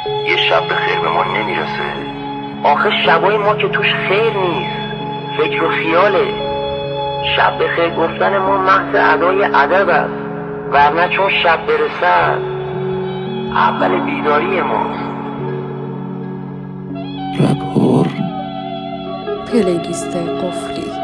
یه شب به خیر به ما نمیرسه. آخه شبای ما که توش خیر نیست، فکر و خیاله. شب به خیر گفتن ما محض ادای ادب است، ورنه چون شب برسد اول بیداری ماست. رگ‌هار پلیلیست قفلی.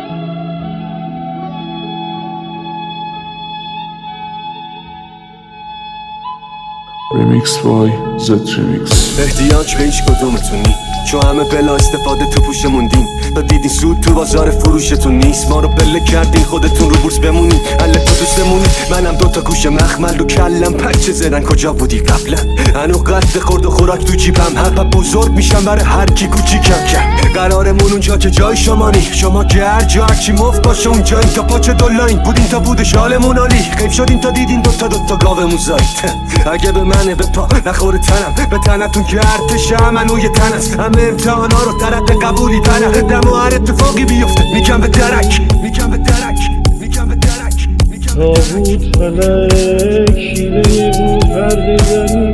ریمیکس بای زد ریمیکس. احتیاج به هیچ کدومتونی، چون همه بلا استفاده تو پوشمون دین. تا دیدین سود تو بازار فروشتون نیست، ما رو بله کردین خودتون رو بورس بمونین. حل تو دوستمونی، منم دوتا گوش مخمل رو کلم پچه زدن. کجا بودی قبلا؟ هنو قد خورد و خوراک تو جیبم، هر بزرگ میشم برای هر کی کوچیکم کرد. قرارمون اونجا که جای شمانی، شما که هر جا هرچی مفت باشه اونجا. این تا پاچه دلاین بودین تا بودش حالمون عالی. خیف شدین تا دیدین دوتا گاومون زایید. اگه به منه به پا نخوره تنم، به تنتون که ارتشم منوی تن است. همه امتحانا رو درق قبولی تنم، دم و هر اتفاقی بیفته میگم به درک، میگم به درک، میگم به درک. تابوت فلک شیره بود پرده زنی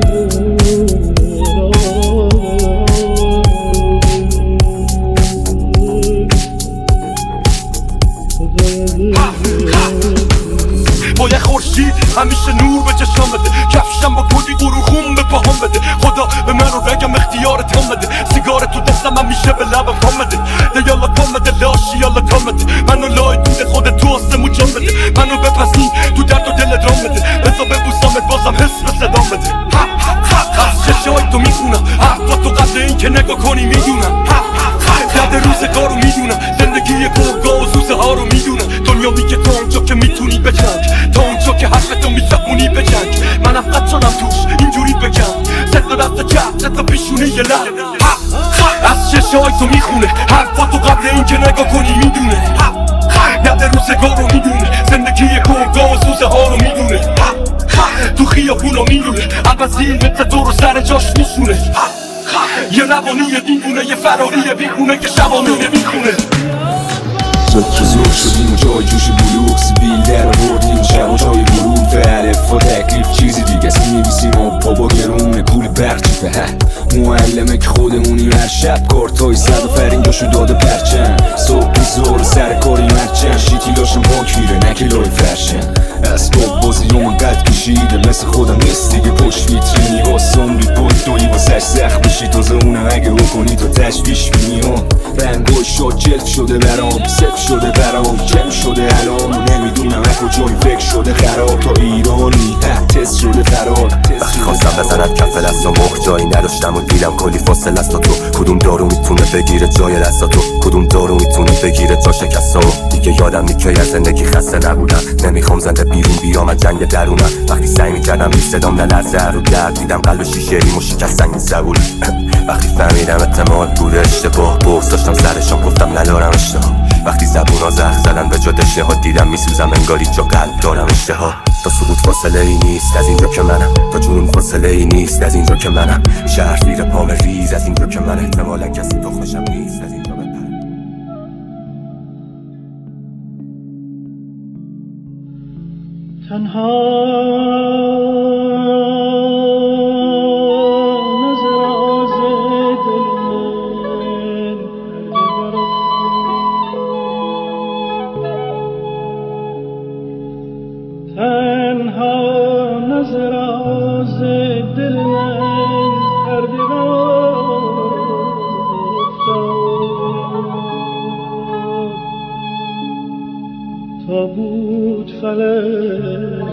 با یه خورشید همیشه نور به چشام بده، کفشم با کلی گروخون به پاهم بده. خدا به من رو رگم اختیارت هم بده، سیگار تو دستم همیشه به لبم کام بده. ده یالا کام بده لاشی یالا کام بده، منو لای دود خودت تو آسمون جام بده. منو بپسین تو درد و دل درام بده، بزا ببوسمت بازم حس به صدام بده. از چشای تو میخونم حرفا تو قبل این که نگاه کنی میدونم. درد روزگارو میدونم، زندگی گوگا و زوزه ها رو میدونم. دنیا میگه تا اونجا که میتونی بجنگ، تا اونجا که حرفتو میزبونی بجنگ. منم قد شدم توش اینجوری بگم، صدق دست جهت تا پیشونه یه لب. از چشای تو میخونه حرفا تو قبل این که نگاه کنی میدونه. درد روزگارو میدونه، زندگی گوگا و زوزه ها رو میدونه. تو خیابونا میدونه، البته مثل تو رو سر جاش میشونه. یه روانی دیوونه، یه فراری بیخونه که شبانونه میخونه. زور شدیم و جای جوش بلوکس بیل در بردیم شب و جای برون فعلف و تکلیف چیزی دیگه است. می‌نویسیم و بابا گرونه پول برچی به معلمه که خودمونیم. هر شب کارتای صد و فرینجاشو داده پرچن، صبح زور سر کاری مرچن. شیتی لاشم باک میره نکلای فرشن، اسباب بازی اون قد کشیده مثل خودم نیست دیگه. پشت ویترینی آسان بید بود دوی واسش سخت بشی، تازه اونه اگه بکنی تا تشویش بینی. رنگای شاد جلد شده برام، صف شده برام، جمع شده الان. و نمیدونم از کجای فکر شده خراب، تا ایرانی تست شده فرار. وقتی خواستم بزنم کف دستم مخ جایی نداشتم و دیدم کلی فاصله است تا تو. کدوم دارو میتونه بگیره جای دستاتو، کدوم دارو میتونه بگیره جا شکستامو. دیگه یادم نی که از زندگی خسته نبودم، نمیخوام زنده بیرون بیام از جنگ درونم. وقتی سعی میکردم بی صدام نلرزه رو درد، دیدم قلب شیشه‌ایمو شکستن این زبون. وقتی فهمیدم احتمال بود اشتباه، بغض داشتم سرشان گفتم ندارم اشتها. وقتی زبونا زخم زدن به جا دشنه، دیدم میسوزم انگاری جا قلب دارم اشتها. تا سقوط فاصله ای نیست از اینجا که منم، تا جنون فاصله ای نیست از اینجا که منم. شهر زیر پام ریز از اینجا که من احتمالا کسی تخمشم نیست از اینجا بپرم. تنها تابوت فلک